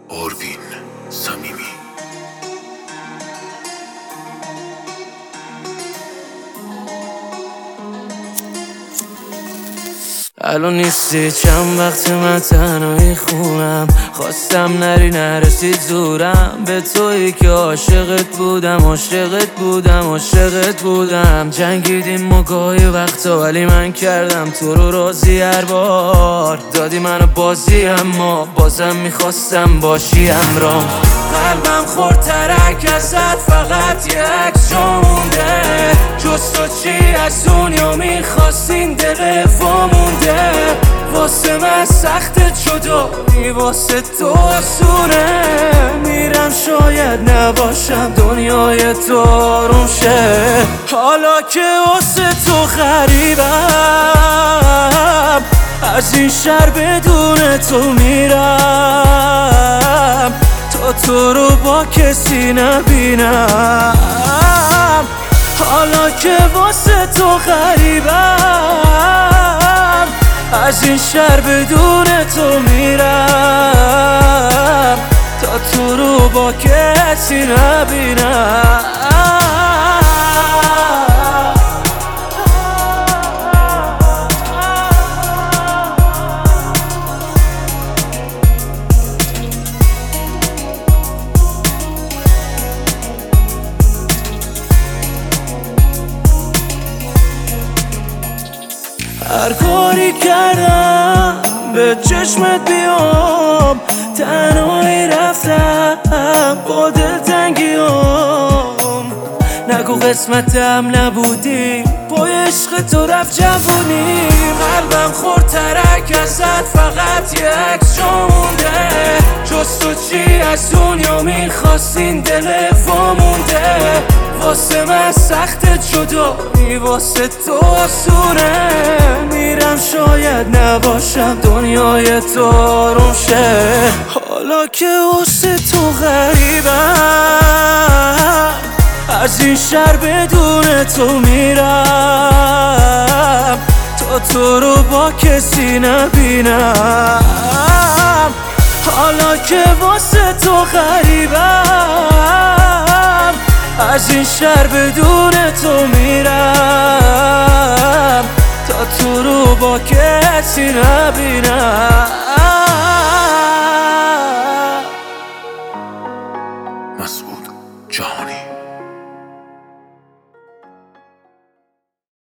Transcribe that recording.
آروین صمیمی. الان نیستی چند وقت من تنهایی خونم، خواستم نری نرسید زورم به تویی که عاشقت بودم جنگیدیم و گاهی وقتا ولی من کردم تو رو راضی. هر بار دادی منو بازی اما بازم میخواستم باشی همراه. قلبم خورد ترک ازت، فقط یک عکس جا مونده، جز تو چی از دنیا میخواستین دل وامونده. واسه من سخت جدایی، واسه تو آسونه، میرم شاید نباشم دنیای تو آروم شه. حالا که واسه تو غریبم، از این شهر بدون تو میرم تا تو رو با کسی نبینم. حالا که واسه تو غریبم، از این شهر بدون تو میرم تا تو رو با کسی نبینم. هر کاری کردم به چشمت بیام، تنهایی رفتم با دلتنگیام. نگو قسمتم نبودی، با عشق تو رفت جوونی. قلبم خورد ترک ازت، فقط یک عکس جا مونده، جز تو چی از دنیا میخواستین دل وامونده. واسه من سخت جدایی، واسه تو آسونه، میرم شاید نباشم دنیای تو آروم شه. حالا که واسه تو غریبم، از این شهر بدون تو میرم تا تو رو با کسی نبینم. حالا که واسه تو غریبم، از این شهر بدون تو میرم تا تو رو با کسی نبینم.